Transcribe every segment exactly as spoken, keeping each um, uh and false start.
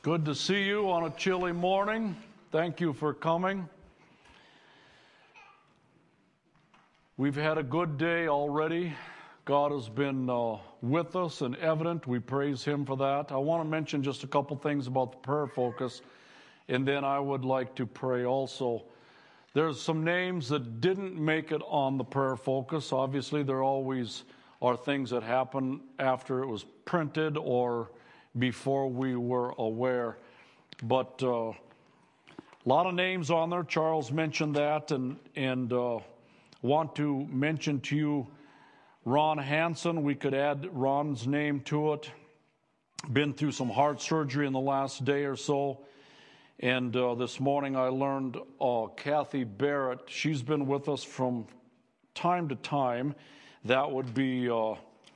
Good to see you on a chilly morning. Thank you for coming. We've had a good day already. God has been uh, with us and evident. We praise Him for that. I want to mention just a couple things about the prayer focus, and then I would like to pray also. There's some names that didn't make it on the prayer focus. Obviously, there always are things that happen after it was printed or before we were aware. But uh, a lot of names on there. Charles mentioned that, and and uh, want to mention to you Ron Hansen. We could add Ron's name to it. Been through some heart surgery in the last day or so. And uh, this morning I learned uh, Kathy Barrett. She's been with us from time to time. That would be Uh,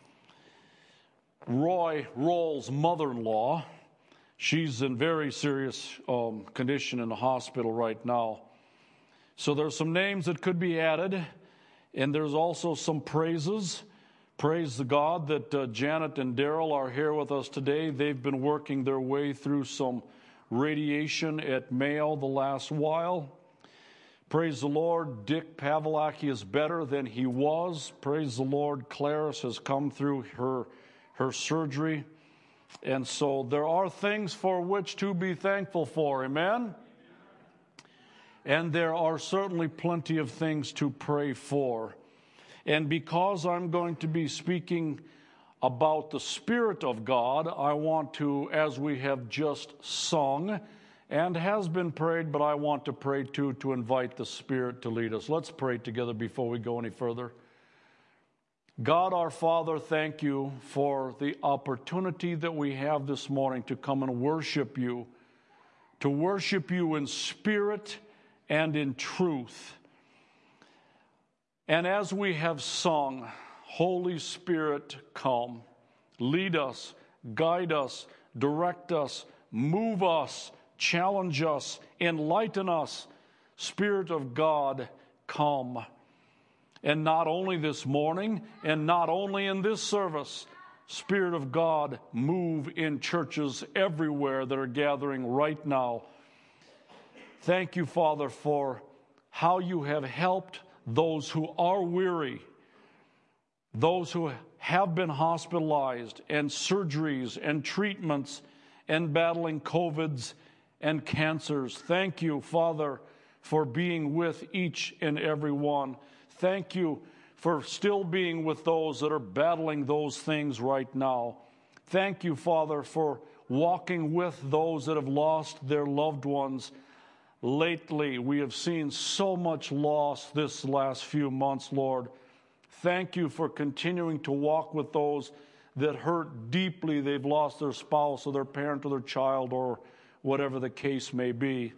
Roy Roll's mother-in-law. She's in very serious um, condition in the hospital right now. So there's some names that could be added, and there's also some praises. Praise the God that uh, Janet and Daryl are here with us today. They've been working their way through some radiation at Mayo the last while. Praise the Lord, Dick Pavlaki is better than he was. Praise the Lord, Clarice has come through her her surgery. And so there are things for which to be thankful for. Amen? And there are certainly plenty of things to pray for. And because I'm going to be speaking about the Spirit of God, I want to, as we have just sung, and has been prayed, but I want to pray too, to invite the Spirit to lead us. Let's pray together before we go any further. God our Father, thank you for the opportunity that we have this morning to come and worship you, to worship you in spirit and in truth. And as we have sung, Holy Spirit, come, lead us, guide us, direct us, move us, challenge us, enlighten us. Spirit of God, come. And not only this morning, and not only in this service, Spirit of God, move in churches everywhere that are gathering right now. Thank you, Father, for how you have helped those who are weary, those who have been hospitalized, and surgeries, and treatments, and battling COVIDs and cancers. Thank you, Father, for being with each and every one. Thank you for still being with those that are battling those things right now. Thank you, Father, for walking with those that have lost their loved ones. Lately, we have seen so much loss this last few months, Lord. Thank you for continuing to walk with those that hurt deeply. They've lost their spouse or their parent or their child or whatever the case may be.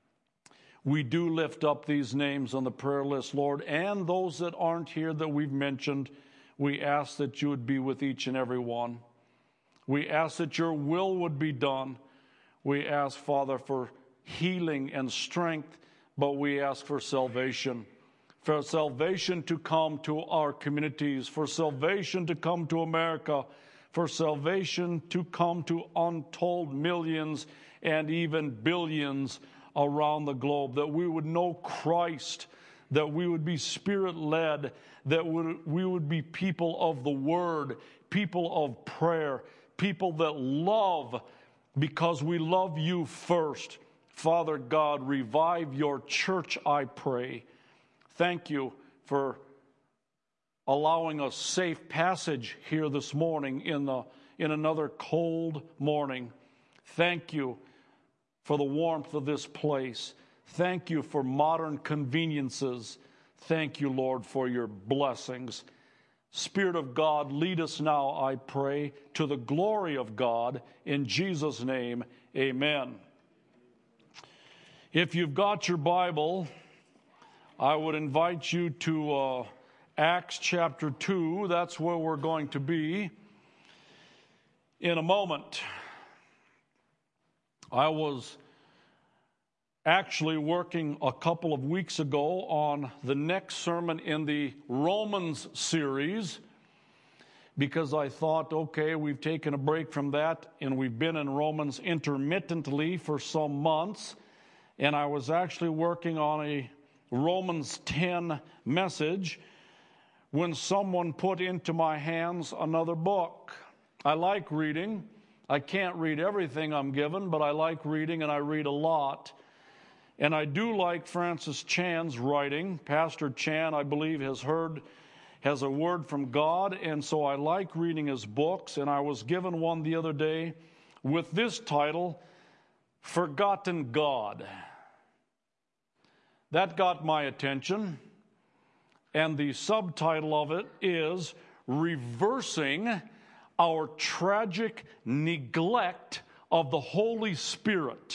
We do lift up these names on the prayer list, Lord, and those that aren't here that we've mentioned. We ask that you would be with each and every one. We ask that your will would be done. We ask, Father, for healing and strength, but we ask for salvation. For salvation to come to our communities, for salvation to come to America, for salvation to come to untold millions and even billions around the globe, that we would know Christ, that we would be Spirit-led, that we would be people of the Word, people of prayer, people that love because we love you first. Father God, revive your church, I pray. Thank you for allowing us safe passage here this morning in the in another cold morning. Thank you for the warmth of this place. Thank you for modern conveniences. Thank you, Lord, for your blessings. Spirit of God, lead us now, I pray, to the glory of God. In Jesus' name, amen. If you've got your Bible, I would invite you to uh, Acts chapter two. That's where we're going to be in a moment. I was actually working a couple of weeks ago on the next sermon in the Romans series, because I thought, okay, we've taken a break from that, and we've been in Romans intermittently for some months, and I was actually working on a Romans ten message when someone put into my hands another book. I like reading. I can't read everything I'm given, but I like reading, and I read a lot. And I do like Francis Chan's writing. Pastor Chan, I believe, has heard, has a word from God, and so I like reading his books. And I was given one the other day with this title, Forgotten God. That got my attention, and the subtitle of it is Reversing Our Tragic Neglect of the Holy Spirit.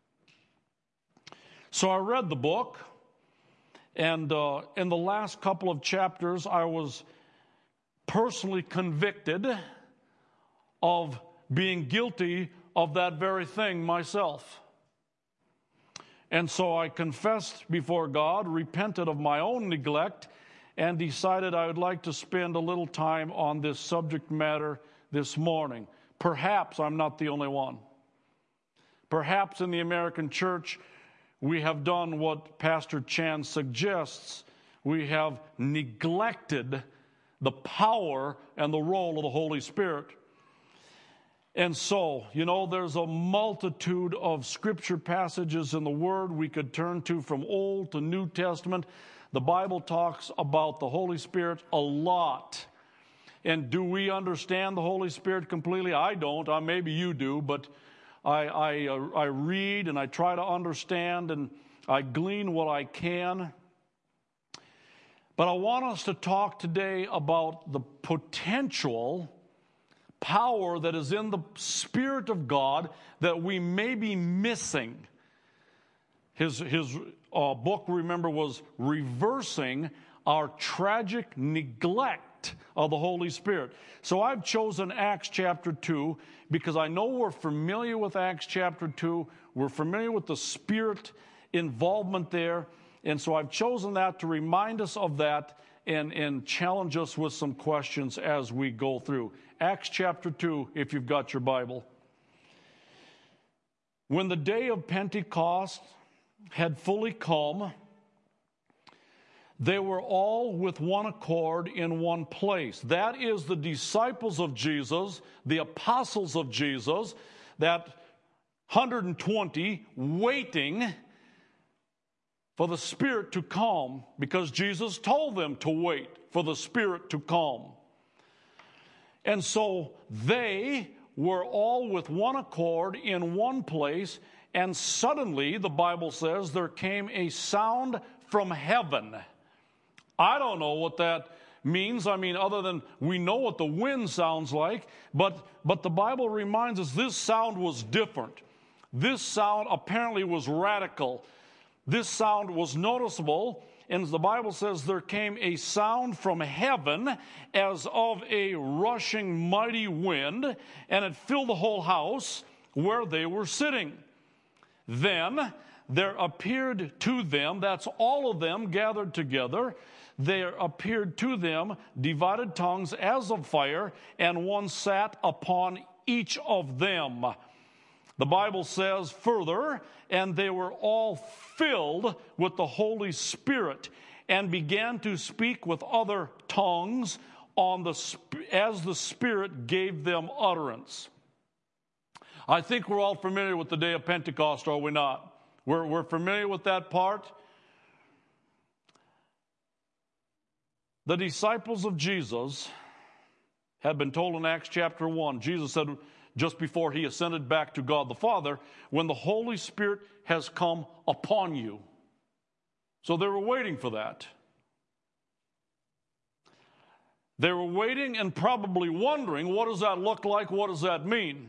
So I read the book, and uh, in the last couple of chapters, I was personally convicted of being guilty of that very thing myself. And so I confessed before God, repented of my own neglect, and decided I would like to spend a little time on this subject matter this morning. Perhaps I'm not the only one. Perhaps in the American church, we have done what Pastor Chan suggests. We have neglected the power and the role of the Holy Spirit. And so, you know, there's a multitude of scripture passages in the Word we could turn to from Old to New Testament. The Bible talks about the Holy Spirit a lot. And do we understand the Holy Spirit completely? I don't. Uh, maybe you do, but I, I, uh, I read and I try to understand and I glean what I can. But I want us to talk today about the potential power that is in the Spirit of God that we may be missing. His, his uh, book, remember, was Reversing Our Tragic Neglect of the Holy Spirit. So I've chosen Acts chapter two because I know we're familiar with Acts chapter two. We're familiar with the Spirit involvement there. And so I've chosen that to remind us of that and, and challenge us with some questions as we go through. Acts chapter two, if you've got your Bible. When the day of Pentecost had fully come, they were all with one accord in one place. That is the disciples of Jesus, the apostles of Jesus, that one hundred twenty waiting for the Spirit to come, because Jesus told them to wait for the Spirit to come. And so they were all with one accord in one place, and suddenly, the Bible says, there came a sound from heaven. I don't know what that means. I mean, other than we know what the wind sounds like, but, but the Bible reminds us this sound was different. This sound apparently was radical. This sound was noticeable, and the Bible says there came a sound from heaven as of a rushing mighty wind, and it filled the whole house where they were sitting. Then there appeared to them, that's all of them gathered together, there appeared to them divided tongues as of fire, and one sat upon each of them. The Bible says further, and they were all filled with the Holy Spirit and began to speak with other tongues on the as the Spirit gave them utterance. I think we're all familiar with the day of Pentecost, are we not? We're, we're familiar with that part. The disciples of Jesus had been told in Acts chapter one, Jesus said, just before he ascended back to God the Father, when the Holy Spirit has come upon you. So they were waiting for that. They were waiting and probably wondering, what does that look like? What does that mean?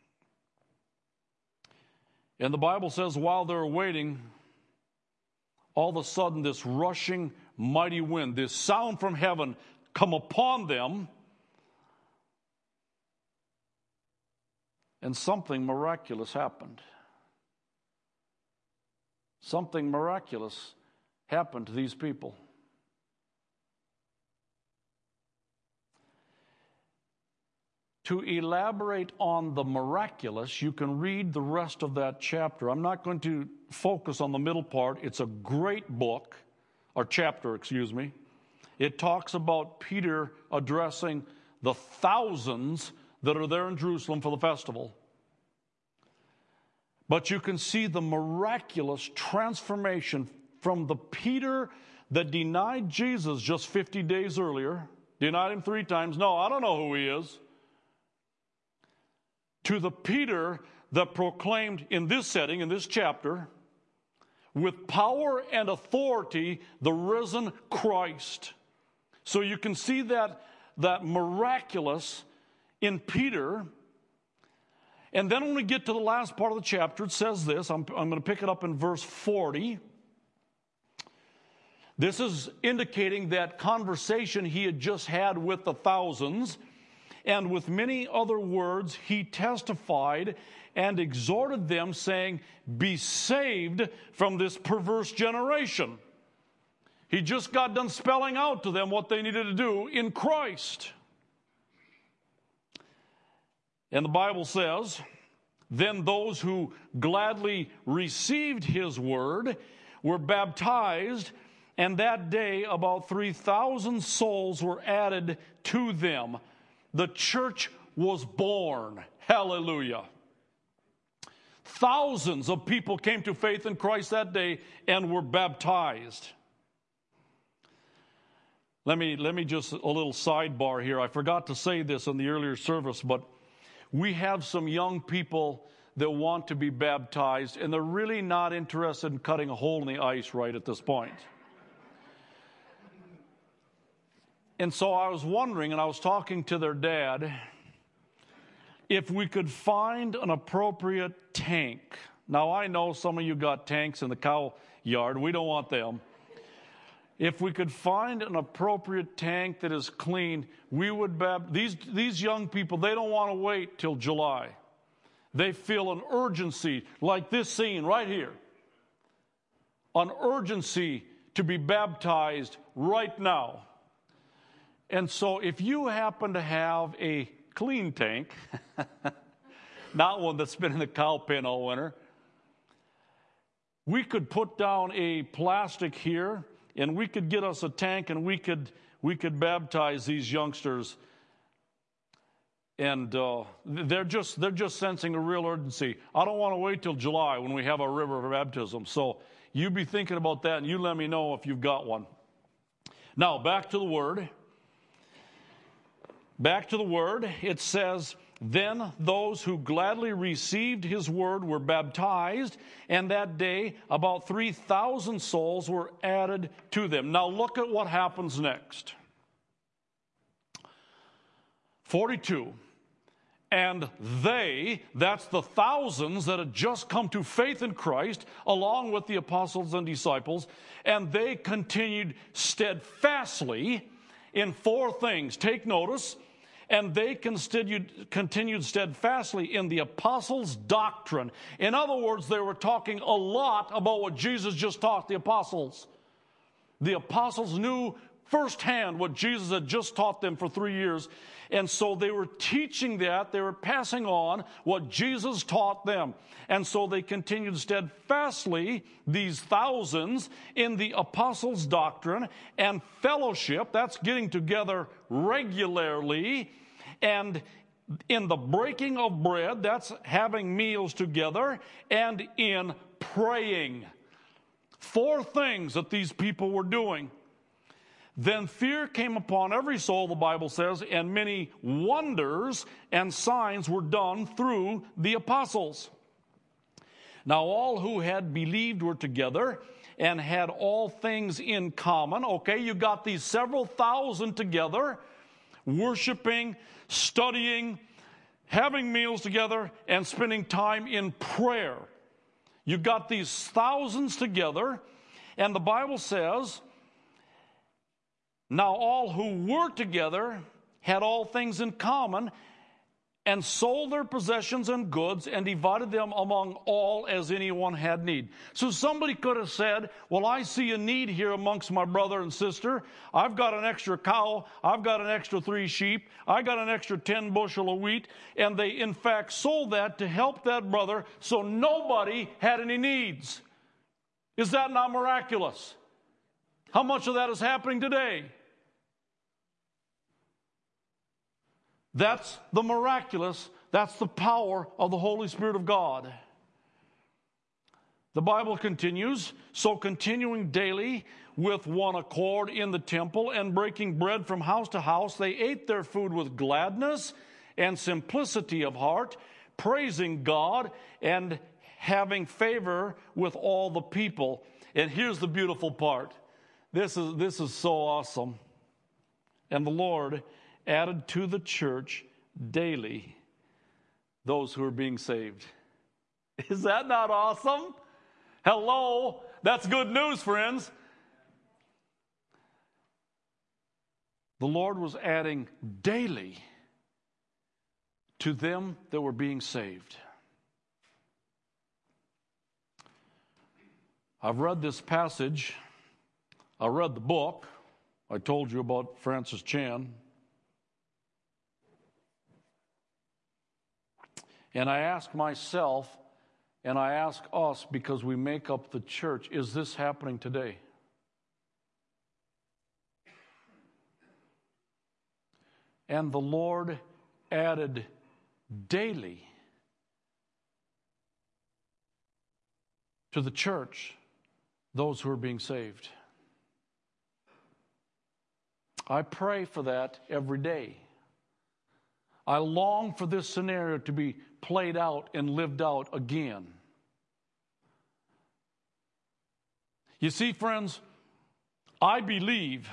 And the Bible says while they were waiting, all of a sudden this rushing mighty wind, this sound from heaven come upon them, and something miraculous happened. Something miraculous happened to these people. to elaborate on the miraculous, you can read the rest of that chapter. I'm not going to focus on the middle part. It's a great book, or chapter, excuse me. It talks about Peter addressing the thousands that are there in Jerusalem for the festival. But you can see the miraculous transformation from the Peter that denied Jesus just fifty days earlier, denied him three times. No, I don't know who he is. To the Peter that proclaimed in this setting, in this chapter, with power and authority, the risen Christ. So you can see that, that miraculous in Peter. And then when we get to the last part of the chapter, it says this. I'm, I'm going to pick it up in verse forty. This is indicating that conversation he had just had with the thousands. And with many other words, he testified and exhorted them, saying, be saved from this perverse generation. He just got done spelling out to them what they needed to do in Christ. And the Bible says, then those who gladly received his word were baptized, and that day about three thousand souls were added to them. The church was born. Hallelujah. Thousands of people came to faith in Christ that day and were baptized. Let me, let me just, a little sidebar here. I forgot to say this in the earlier service, but we have some young people that want to be baptized, and they're really not interested in cutting a hole in the ice right at this point. And so I was wondering, and I was talking to their dad, if we could find an appropriate tank. Now, I know some of you got tanks in the cow yard. We don't want them. If we could find an appropriate tank that is clean, we would baptize. These, these young people, they don't want to wait till July. They feel an urgency, like this scene right here. An urgency to be baptized right now. And so if you happen to have a clean tank, not one that's been in the cow pen all winter, we could put down a plastic here, and we could get us a tank, and we could we could baptize these youngsters. And uh, they're just they're just sensing a real urgency. I don't want to wait till July when we have a river of baptism. So you be thinking about that, and you let me know if you've got one. Now back to the Word. Back to the Word, it says, then those who gladly received his word were baptized, and that day about three thousand souls were added to them. Now look at what happens next. forty-two. And they, that's the thousands that had just come to faith in Christ, along with the apostles and disciples, and they continued steadfastly in four things. Take notice. And they continued, continued steadfastly in the apostles' doctrine. In other words, they were talking a lot about what Jesus just taught the apostles. The apostles knew firsthand what Jesus had just taught them for three years. And so they were teaching that. They were passing on what Jesus taught them. And so they continued steadfastly, these thousands, in the apostles' doctrine and fellowship. That's getting together regularly. And in the breaking of bread, that's having meals together, and in praying. Four things that these people were doing. Then fear came upon every soul, the Bible says, and many wonders and signs were done through the apostles. Now all who had believed were together and had all things in common. Okay, you got these several thousand together, worshiping, studying, having meals together, and spending time in prayer. You got these thousands together, and the Bible says, now all who were together had all things in common, and sold their possessions and goods and divided them among all as anyone had need. So somebody could have said, well, I see a need here amongst my brother and sister. I've got an extra cow. I've got an extra three sheep. I got an extra ten bushel of wheat. And they, in fact, sold that to help that brother so nobody had any needs. Is that not miraculous? How much of that is happening today? That's the miraculous, that's the power of the Holy Spirit of God. The Bible continues, so continuing daily with one accord in the temple and breaking bread from house to house, they ate their food with gladness and simplicity of heart, praising God and having favor with all the people. And here's the beautiful part. This is, this is so awesome. And the Lord added to the church daily those who are being saved. Is that not awesome? Hello, that's good news, friends. The Lord was adding daily to them that were being saved. I've read this passage. I read the book. I told you about Francis Chan. And I ask myself, and I ask us, because we make up the church, is this happening today? And the Lord added daily to the church those who are being saved. I pray for that every day. I long for this scenario to be played out and lived out again. You see, friends, I believe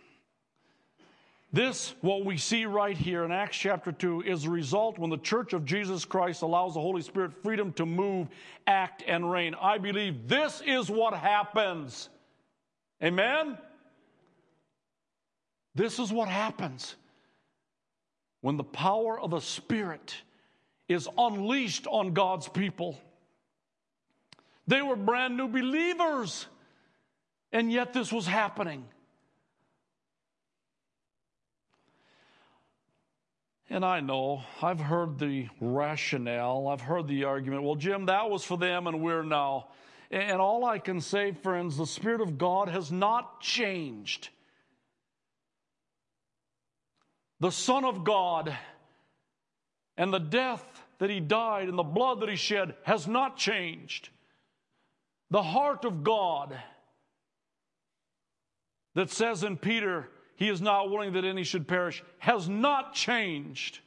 this, what we see right here in Acts chapter two, is a result when the Church of Jesus Christ allows the Holy Spirit freedom to move, act, and reign. I believe this is what happens. Amen? This is what happens when the power of the Spirit is unleashed on God's people. They were brand new believers, and yet this was happening. And I know, I've heard the rationale, I've heard the argument, well, Jim, that was for them and we're now. And all I can say, friends, the Spirit of God has not changed. The Son of God and the death that He died and the blood that He shed has not changed. The heart of God that says in Peter, He is not willing that any should perish, has not changed.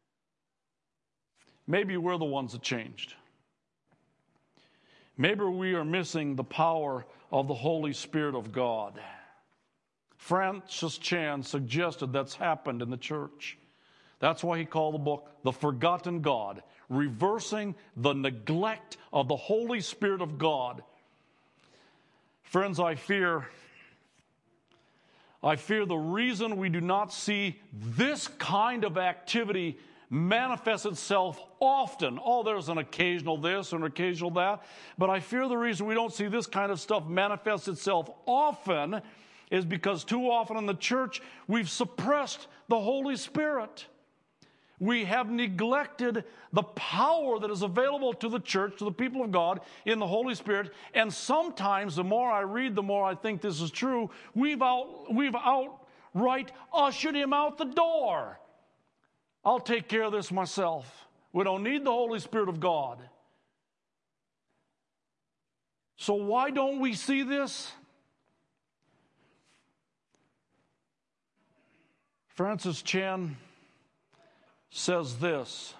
Maybe we're the ones that changed. Maybe we are missing the power of the Holy Spirit of God. Francis Chan suggested that's happened in the church. That's why he called the book The Forgotten God, reversing the neglect of the Holy Spirit of God. Friends, I fear, I fear the reason we do not see this kind of activity manifest itself often. Oh, there's an occasional this and an occasional that. But I fear the reason we don't see this kind of stuff manifest itself often is because too often in the church we've suppressed the Holy Spirit. We have neglected the power that is available to the church, to the people of God, in the Holy Spirit. And sometimes, the more I read, the more I think this is true, we've, out, we've outright ushered Him out the door. I'll take care of this myself. We don't need the Holy Spirit of God. So why don't we see this? Francis Chan says this: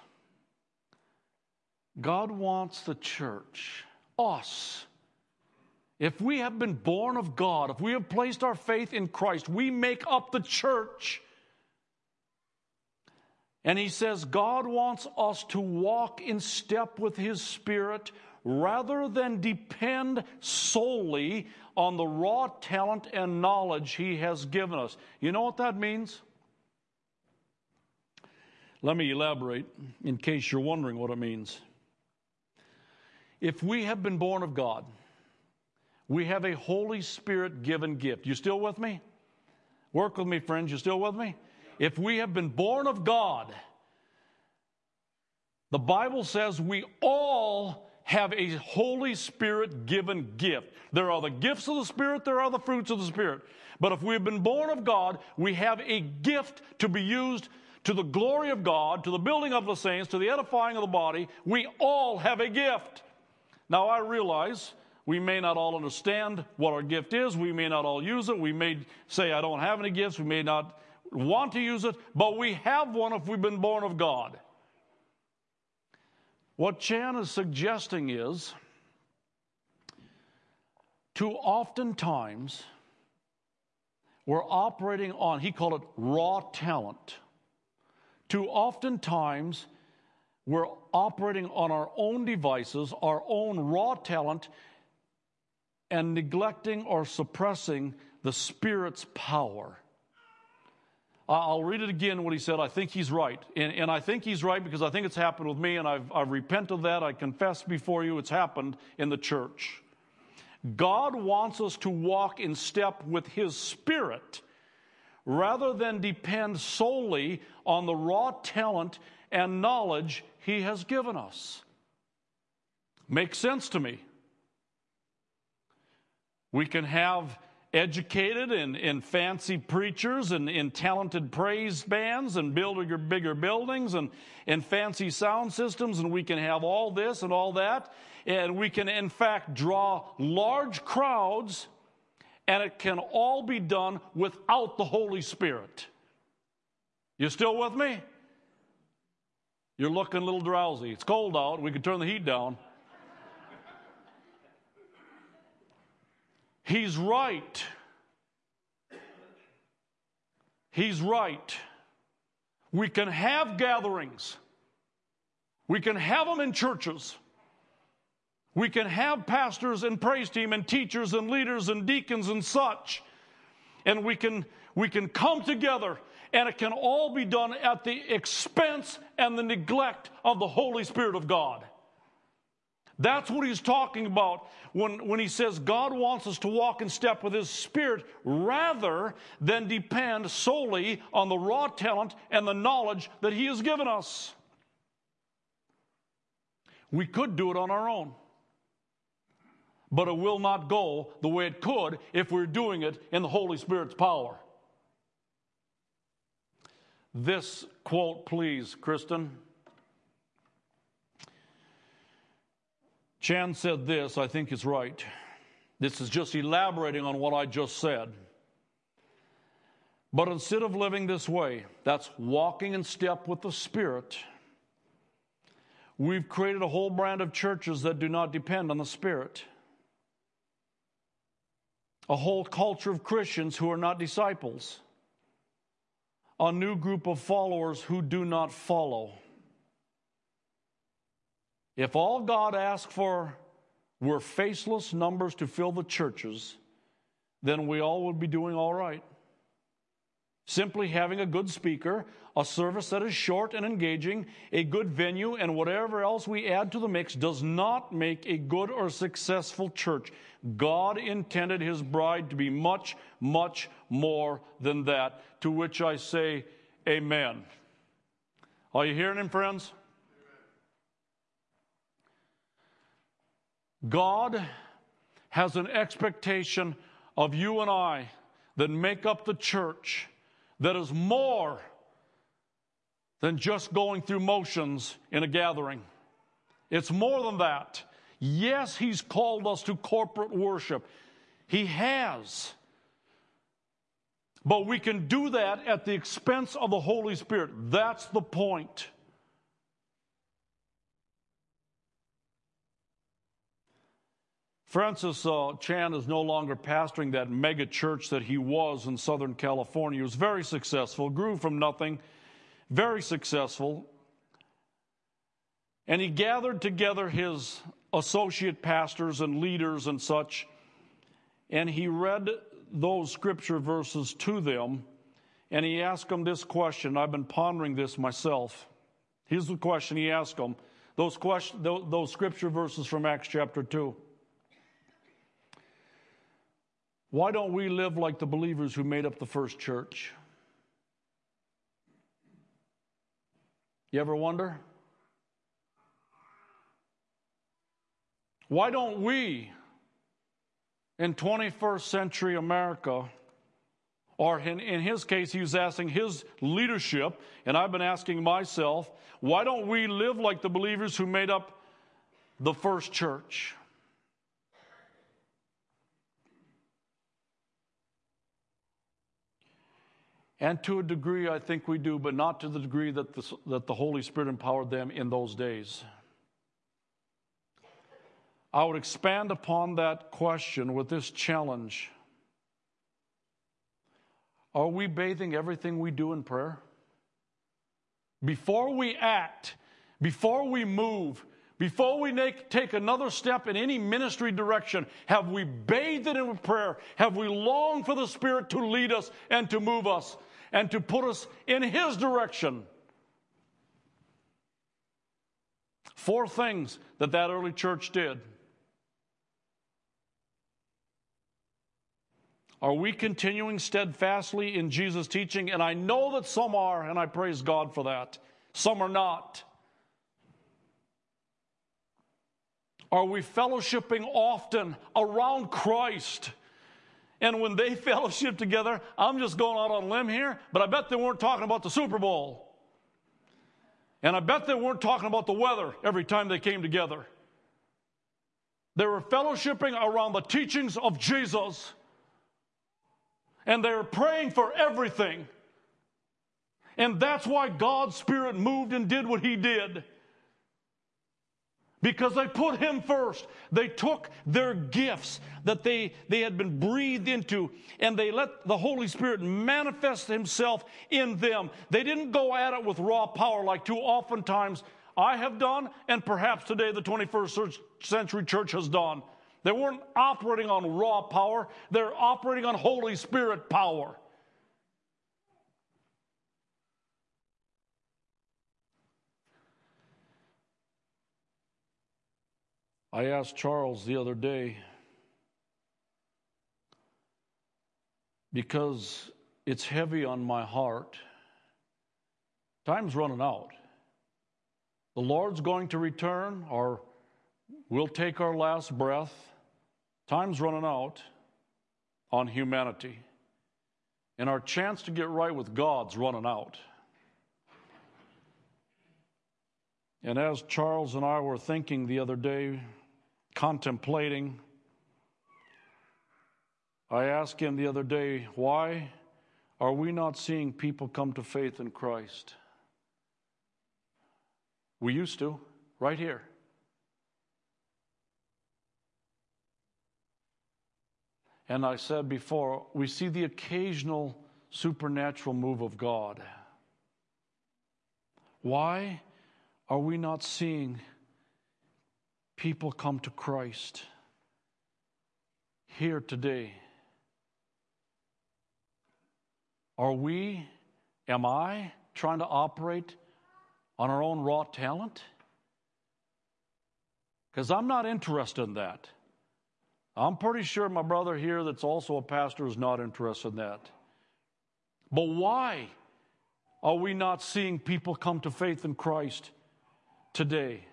God wants the church, us. If we have been born of God, if we have placed our faith in Christ, we make up the church. And he says God wants us to walk in step with His Spirit rather than depend solely on the raw talent and knowledge He has given us. You know what that means? Let me elaborate in case you're wondering what it means. If we have been born of God, we have a Holy Spirit-given gift. You still with me? Work with me, friends. You still with me? If we have been born of God, the Bible says we all have a Holy Spirit-given gift. There are the gifts of the Spirit, there are the fruits of the Spirit. But if we have been born of God, we have a gift to be used to the glory of God, to the building of the saints, to the edifying of the body. We all have a gift. Now, I realize we may not all understand what our gift is. We may not all use it. We may say, I don't have any gifts. We may not want to use it. But we have one if we've been born of God. What Chan is suggesting is, too oftentimes, we're operating on, he called it raw talent. Too oftentimes, we're operating on our own devices, our own raw talent, and neglecting or suppressing the Spirit's power. I'll read it again, what he said. I think he's right. And, and I think he's right because I think it's happened with me, and I've, I've repented of that. I confess before you it's happened in the church. God wants us to walk in step with His Spirit rather than depend solely on the raw talent and knowledge He has given us. Makes sense to me. We can have educated and, and fancy preachers and, and talented praise bands and build bigger, bigger buildings and, and fancy sound systems, and we can have all this and all that, and we can in fact draw large crowds, and it can all be done without the Holy Spirit. You still with me? You're looking a little drowsy. It's cold out. We could turn the heat down. He's right. He's right. We can have gatherings. We can have them in churches. We can have pastors and praise team and teachers and leaders and deacons and such. And we can, we can come together, and it can all be done at the expense and the neglect of the Holy Spirit of God. That's what he's talking about when, when he says God wants us to walk in step with His Spirit rather than depend solely on the raw talent and the knowledge that He has given us. We could do it on our own, but it will not go the way it could if we're doing it in the Holy Spirit's power. This quote, please, Kristen. Chan said this, I think it's right. This is just elaborating on what I just said. But instead of living this way, that's walking in step with the Spirit, we've created a whole brand of churches that do not depend on the Spirit. A whole culture of Christians who are not disciples. A new group of followers who do not follow. If all God asked for were faceless numbers to fill the churches, then we all would be doing all right. Simply having a good speaker, a service that is short and engaging, a good venue, and whatever else we add to the mix does not make a good or successful church. God intended His bride to be much, much more than that, to which I say amen. Are you hearing Him, friends? God has an expectation of you and I that make up the church that is more than just going through motions in a gathering. It's more than that. Yes, He's called us to corporate worship. He has. But we can do that at the expense of the Holy Spirit. That's the point. Francis uh, Chan is no longer pastoring that mega church that he was in Southern California. He was very successful, grew from nothing, very successful. And he gathered together his associate pastors and leaders and such, and he read those scripture verses to them, and he asked them this question. I've been pondering this myself. Here's the question he asked them. Those, question, those, those scripture verses from Acts chapter two. Why don't we live like the believers who made up the first church? You ever wonder? Why don't we, in twenty-first century America, or in, in his case, he was asking his leadership, and I've been asking myself, why don't we live like the believers who made up the first church? And to a degree, I think we do, but not to the degree that the, that the Holy Spirit empowered them in those days. I would expand upon that question with this challenge. Are we bathing everything we do in prayer? Before we act, before we move, before we make, take another step in any ministry direction, have we bathed it in prayer? Have we longed for the Spirit to lead us and to move us and to put us in His direction? Four things that that early church did. Are we continuing steadfastly in Jesus' teaching? And I know that some are, and I praise God for that. Some are not. Are we fellowshipping often around Christ? And when they fellowship together, I'm just going out on a limb here, but I bet they weren't talking about the Super Bowl. And I bet they weren't talking about the weather every time they came together. They were fellowshipping around the teachings of Jesus. And they were praying for everything. And that's why God's Spirit moved and did what He did. Because they put Him first. They took their gifts that they, they had been breathed into, and they let the Holy Spirit manifest Himself in them. They didn't go at it with raw power like too oftentimes I have done, and perhaps today the twenty-first century church has done. They weren't operating on raw power. They're operating on Holy Spirit power. I asked Charles the other day, because it's heavy on my heart. Time's running out. The Lord's going to return, or we'll take our last breath. Time's running out on humanity. And our chance to get right with God's running out. And as Charles and I were thinking the other day, contemplating, I asked him the other day, why are we not seeing people come to faith in Christ? We used to, right here. And I said before, we see the occasional supernatural move of God. Why are we not seeing people come to Christ here today? Are we, am I, trying to operate on our own raw talent? Because I'm not interested in that. I'm pretty sure my brother here that's also a pastor is not interested in that. But why are we not seeing people come to faith in Christ today?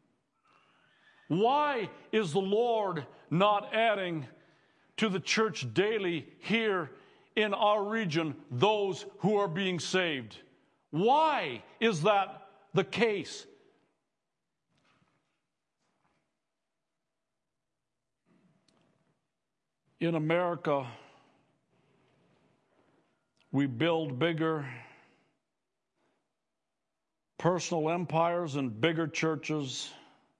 Why is the Lord not adding to the church daily here in our region those who are being saved? Why is that the case? In America, we build bigger personal empires and bigger churches.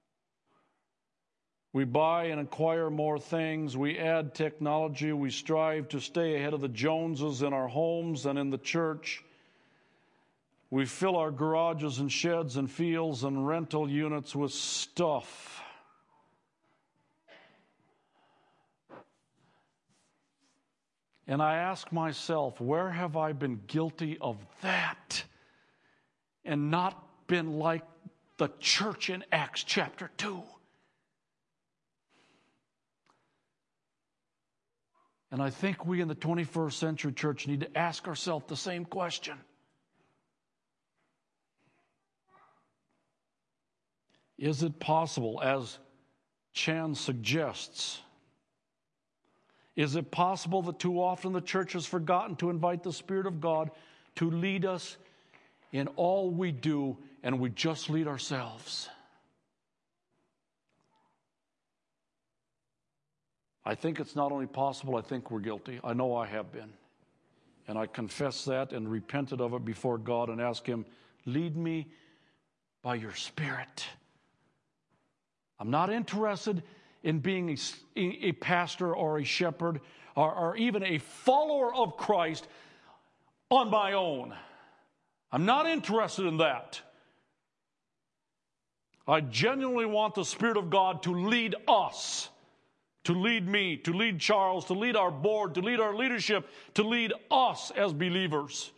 We buy and acquire more things. We add technology. We strive to stay ahead of the Joneses in our homes and in the church. We fill our garages and sheds and fields and rental units with stuff. And I ask myself, where have I been guilty of that and not been like the church in Acts chapter two. And I think we in the twenty-first century church need to ask ourselves the same question. Is it possible, as Chan suggests, is it possible that too often the church has forgotten to invite the Spirit of God to lead us in all we do, and we just lead ourselves? I think it's not only possible, I think we're guilty. I know I have been. And I confess that and repented of it before God and asked Him, lead me by your Spirit. I'm not interested in being a, a pastor or a shepherd or, or even a follower of Christ on my own. I'm not interested in that. I genuinely want the Spirit of God to lead us, to lead me, to lead Charles, to lead our board, to lead our leadership, to lead us as believers.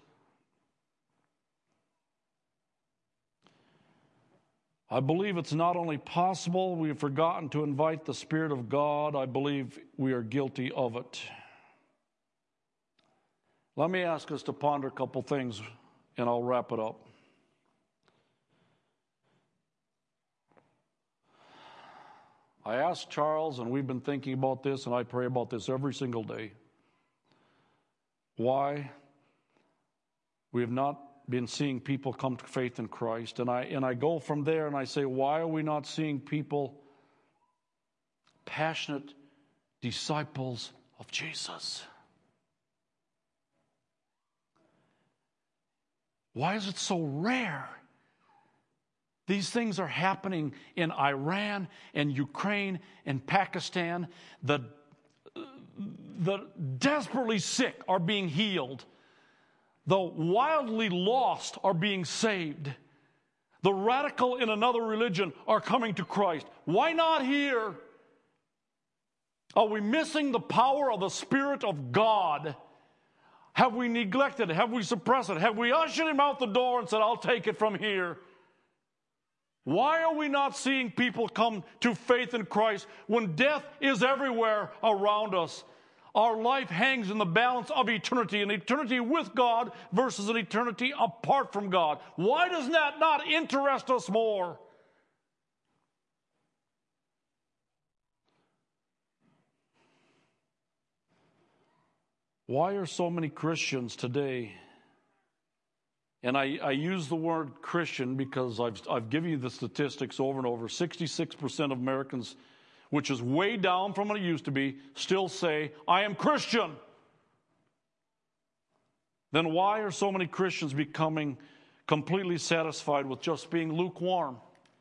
I believe it's not only possible, we have forgotten to invite the Spirit of God, I believe we are guilty of it. Let me ask us to ponder a couple things, and I'll wrap it up. I asked Charles, and we've been thinking about this, and I pray about this every single day, why we have not been seeing people come to faith in Christ. And I and I go from there and I say, why are we not seeing people passionate disciples of Jesus? Why is it so rare? These things are happening in Iran and Ukraine and Pakistan. The, the desperately sick are being healed. The wildly lost are being saved. The radical in another religion are coming to Christ. Why not here? Are we missing the power of the Spirit of God? Have we neglected it? Have we suppressed it? Have we ushered Him out the door and said, I'll take it from here? Why are we not seeing people come to faith in Christ when death is everywhere around us? Our life hangs in the balance of eternity, an eternity with God versus an eternity apart from God. Why does that not interest us more? Why are so many Christians today, and I, I use the word Christian because I've, I've given you the statistics over and over, sixty-six percent of Americans, which is way down from what it used to be, still say, I am Christian. Then why are so many Christians becoming completely satisfied with just being lukewarm?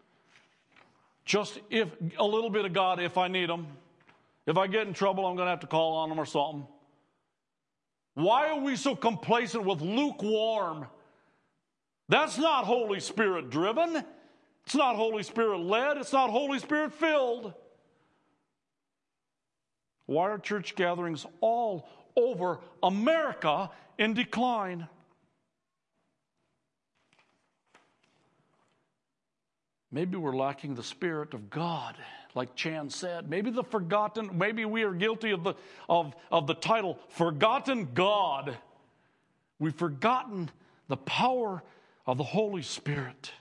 Just if a little bit of God if I need Him. If I get in trouble, I'm going to have to call on Him or something. Why are we so complacent with lukewarm? That's not Holy Spirit driven. It's not Holy Spirit led. It's not Holy Spirit filled. Why are church gatherings all over America in decline? Maybe we're lacking the Spirit of God, like Chan said. Maybe the forgotten, maybe we are guilty of the, of, of the title, Forgotten God. We've forgotten the power of the Holy Spirit.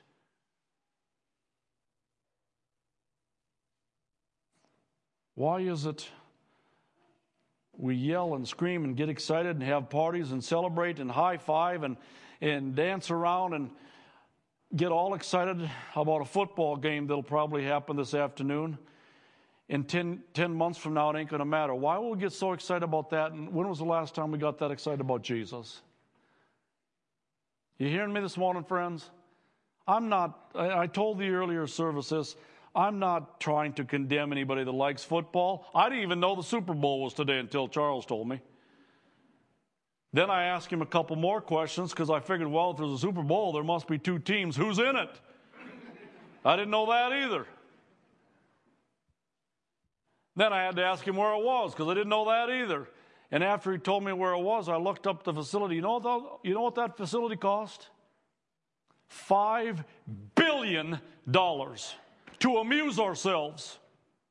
Why is it we yell and scream and get excited and have parties and celebrate and high-five and, and dance around and get all excited about a football game that'll probably happen this afternoon? In ten, ten months from now, it ain't going to matter. Why will we get so excited about that? And when was the last time we got that excited about Jesus? You hearing me this morning, friends? I'm not, I, I told the earlier services, I'm not trying to condemn anybody that likes football. I didn't even know the Super Bowl was today until Charles told me. Then I asked him a couple more questions because I figured, well, if there's a Super Bowl, there must be two teams. Who's in it? I didn't know that either. Then I had to ask him where it was because I didn't know that either. And after he told me where it was, I looked up the facility. You know what, the, you know what that facility cost? Five billion dollars to amuse ourselves.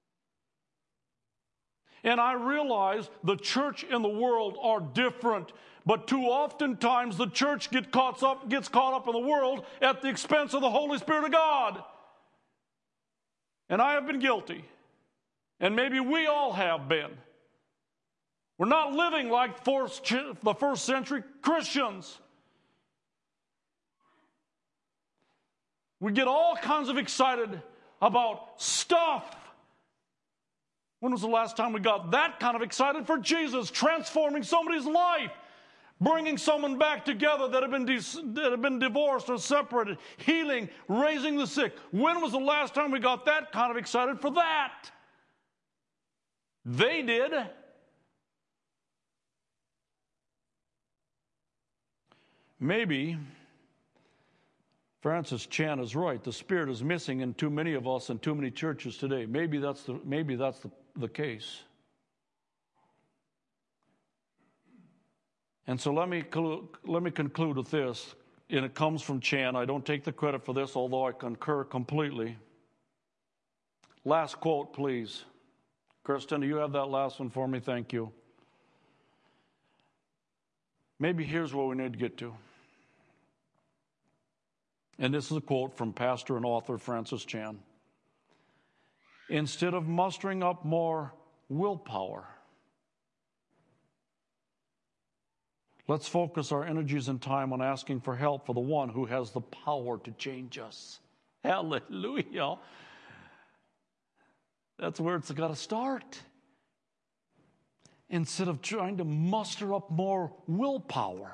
And I realize the church and the world are different, but too oftentimes the church get caught up, gets caught up in the world at the expense of the Holy Spirit of God. And I have been guilty. And maybe we all have been. We're not living like the first century Christians. We get all kinds of excited about stuff. When was the last time we got that kind of excited for Jesus, transforming somebody's life, bringing someone back together that had been, de- that had been divorced or separated, healing, raising the sick? When was the last time we got that kind of excited for that? They did. Maybe Francis Chan is right. The Spirit is missing in too many of us and too many churches today. Maybe that's the, maybe that's the, the case. And so let me, let me conclude with this. And it comes from Chan. I don't take the credit for this, although I concur completely. Last quote, please. Kirsten, do you have that last one for me? Thank you. Maybe here's where we need to get to. And this is a quote from pastor and author Francis Chan. Instead of mustering up more willpower, let's focus our energies and time on asking for help for the one who has the power to change us. Hallelujah. That's where it's got to start. Instead of trying to muster up more willpower,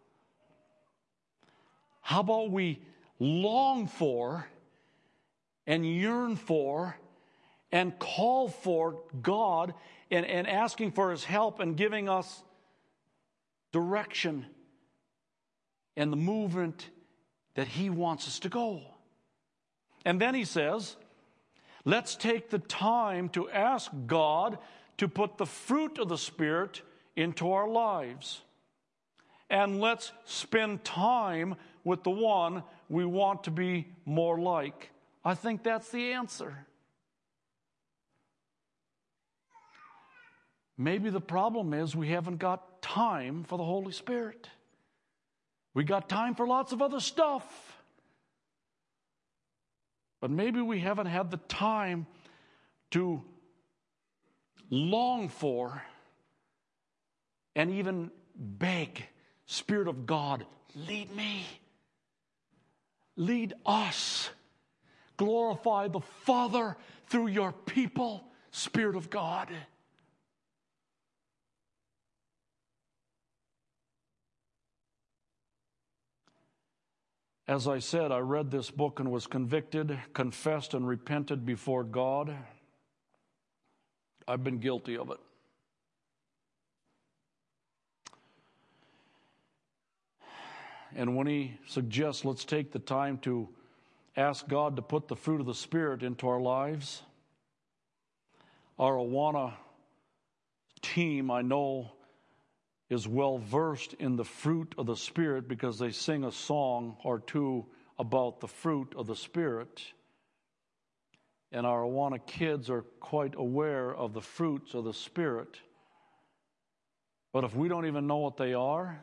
how about we long for and yearn for and call for God and, and asking for His help and giving us direction and the movement that He wants us to go. And then he says, let's take the time to ask God to put the fruit of the Spirit into our lives. And let's spend time with the one we want to be more like. I think that's the answer. Maybe the problem is we haven't got time for the Holy Spirit. We got time for lots of other stuff. But maybe we haven't had the time to long for and even beg, Spirit of God, lead me. Lead us. Glorify the Father through your people, Spirit of God. As I said, I read this book and was convicted, confessed, and repented before God. I've been guilty of it. And when he suggests let's take the time to ask God to put the fruit of the Spirit into our lives, our Awana team, I know, is well versed in the fruit of the Spirit because they sing a song or two about the fruit of the Spirit. And our Awana kids are quite aware of the fruits of the Spirit. But if we don't even know what they are,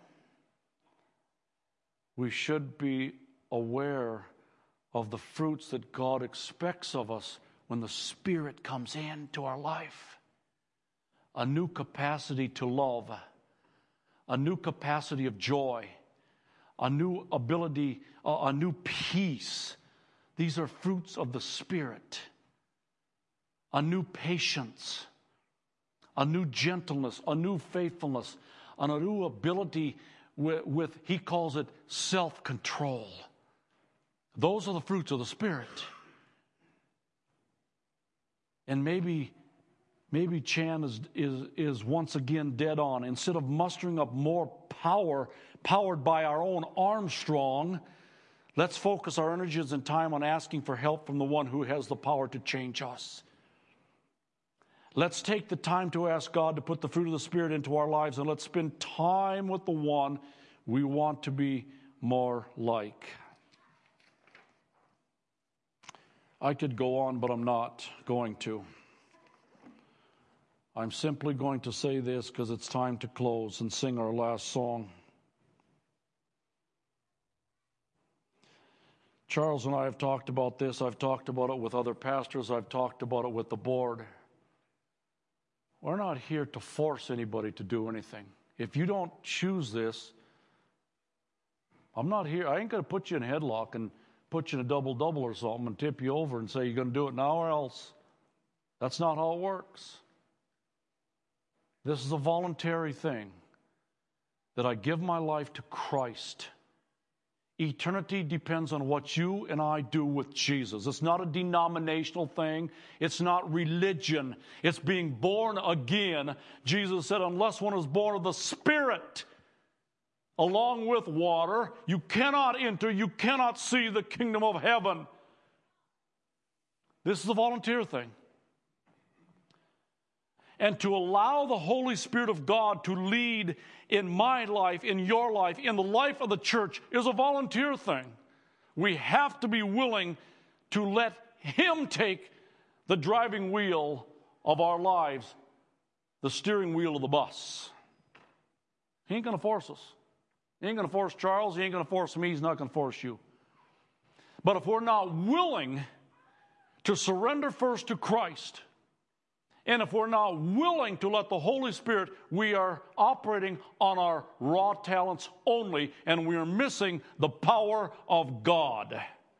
we should be aware of the fruits that God expects of us when the Spirit comes into our life. A new capacity to love, a new capacity of joy, a new ability, a new peace. These are fruits of the Spirit. A new patience, a new gentleness, a new faithfulness, and a new ability with, with he calls it self-control. Those are the fruits of the Spirit. And maybe, maybe Chan is, is, is once again dead on. Instead of mustering up more power, powered by our own Armstrong, let's focus our energies and time on asking for help from the one who has the power to change us. Let's take the time to ask God to put the fruit of the Spirit into our lives, and let's spend time with the one we want to be more like. I could go on, but I'm not going to. I'm simply going to say this because it's time to close and sing our last song. Charles and I have talked about this. I've talked about it with other pastors. I've talked about it with the board. We're not here to force anybody to do anything. If you don't choose this, I'm not here. I ain't going to put you in a headlock and put you in a double-double or something and tip you over and say you're going to do it now or else. That's not how it works. This is a voluntary thing that I give my life to Christ. Eternity depends on what you and I do with Jesus. It's not a denominational thing. It's not religion. It's being born again. Jesus said, unless one is born of the Spirit, along with water, you cannot enter, you cannot see the kingdom of heaven. This is a volunteer thing. And to allow the Holy Spirit of God to lead in my life, in your life, in the life of the church is a volunteer thing. We have to be willing to let Him take the driving wheel of our lives, the steering wheel of the bus. He ain't going to force us. He ain't going to force Charles. He ain't going to force me. He's not going to force you. But if we're not willing to surrender first to Christ, and if we're not willing to let the Holy Spirit, we are operating on our raw talents only, and we are missing the power of God.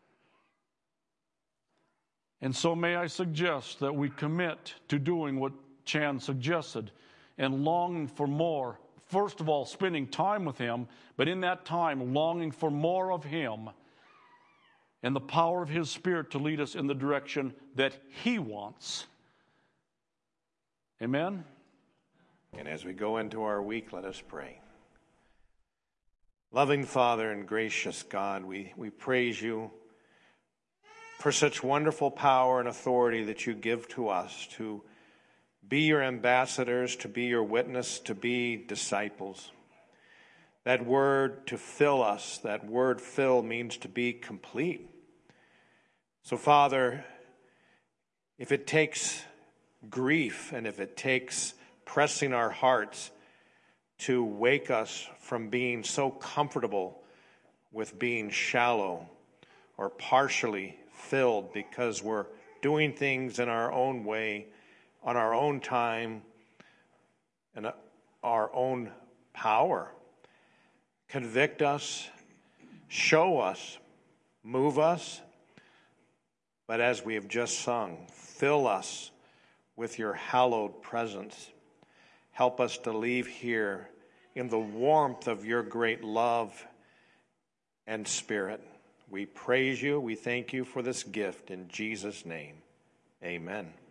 And so may I suggest that we commit to doing what Chan suggested and longing for more. First of all, spending time with Him, but in that time, longing for more of Him and the power of His Spirit to lead us in the direction that He wants. Amen? And as we go into our week, let us pray. Loving Father and gracious God, we, we praise You for such wonderful power and authority that You give to us to be Your ambassadors, to be Your witness, to be disciples. That word to fill us, that word fill means to be complete. So Father, if it takes grief and if it takes pressing our hearts to wake us from being so comfortable with being shallow or partially filled because we're doing things in our own way, on our own time, and our own power. Convict us, show us, move us, but as we have just sung, fill us with Your hallowed presence. Help us to leave here in the warmth of Your great love and Spirit. We praise You. We thank You for this gift. In Jesus' name, amen.